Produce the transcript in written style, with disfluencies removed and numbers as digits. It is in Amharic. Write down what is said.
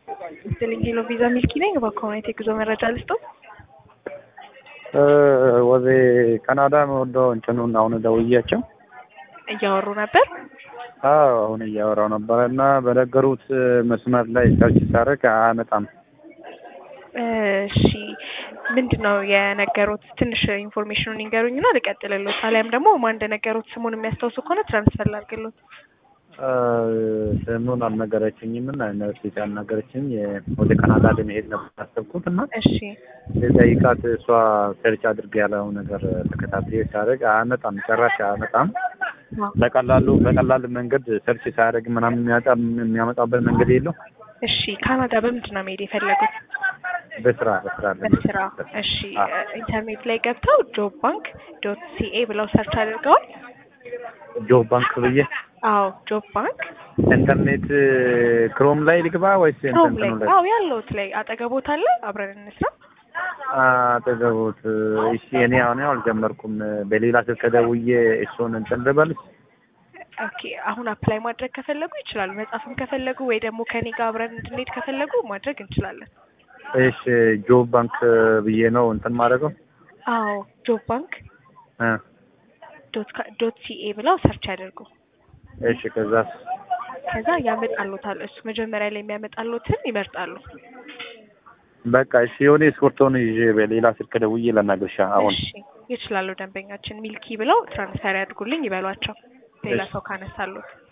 ቴሌንጌሎ ቪዛ ሚልኪ ነኝ። በኮሚኒቲ ጉዞ መረጃ ልስጠው። ወደ ካናዳ ወደው እንትኑን አሁን ደውያቸው እያወሩ ነበር። አሁን እያወራው ነበር እና በነገሩት መስመር ላይ ሰርች ሳደርግ አያመጣም። እሺ ምንድነው የነገሩት? ትንሽ ኢንፎርሜሽኑን ይንገሩኝና ልቀጥልልዎት። አሊያም ደግሞ ማን እንደነገሩት ስሙን የሚያስታውሱ ከሆነ ትራንስፈር ላድርግልዎት። ስሙን አልነገረችኝም እና ዩኒቨርሲቲ አልነገረችኝ። ወደ ካናዳ ለመሄድ ነበር ያሰብኩት እና እሺ ለጠይቃት እሷ ሰርች አድርግ ያለው ነገር ተከታትዬ ሳደርግ አያመጣም፣ ጭራሽ አያመጣም። በቀላል መንገድ ሰርች ሳደርግ ምናምን የሚያመጣበት መንገድ የለው። እሺ ካናዳ በምንድን ነው መሄድ የፈለጉት? በስራ። እሺ ኢንተርኔት ላይ ገብተው jobbank.ca ብለው ሰርች አድርገዋል? ጆብ ባንክ ብዬ? አዎ ጆብ ባንክ ኢንተርኔት ክሮም ላይ ልግባ ወይስ ኢንተርኔት ላይ? አዎ ያለውት ላይ አጠገቦት አለ። አብረን እንስራ። አጠገቦት። እሺ እኔ አሁን አልጀመርኩም። በሌላ ስልክ ደውዬ እሱን እንትን ልበልሽ? ኦኬ አሁን አፕላይ ማድረግ ከፈለጉ ይችላሉ። መጻፍም ከፈለጉ ወይ ደግሞ ከኔ ጋር አብረን እንድንሄድ ከፈለጉ ማድረግ እንችላለን። እሺ ጆብ ባንክ ብዬ ነው እንትን ማድረገው? አዎ ጆብ ባንክ .ca ብለው ሰርች ያደርጉ። እሺ ከዛ ያመጣሉታል። እሱ መጀመሪያ ላይ የሚያመጣሉትን ይመርጣሉ። በቃ እሺ የሆነ ስፖርቱን ይዤ በሌላ ስልክ ደውዬ ለናግርሻ አሁን። እሺ ይችላሉ። ደንበኛችን ሚልኪ ብለው ትራንስፈር ያድርጉልኝ ይበሏቸው። ሌላ ሰው ካነሳሉት